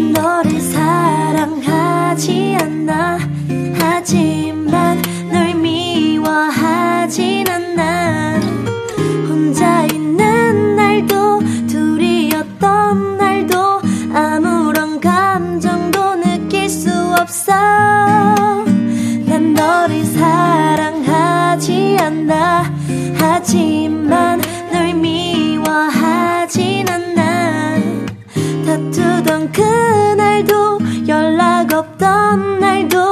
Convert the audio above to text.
난 너를 사랑하지 않아. 하지만 널 미워하진 않아. 혼자 있는 날도 둘이었던 날도 아무런 감정도 느낄 수 없어. 난 너를 사랑하지 않아. 하지만 널 미워하진 않아. 다투던 그날도 연락 없던 날도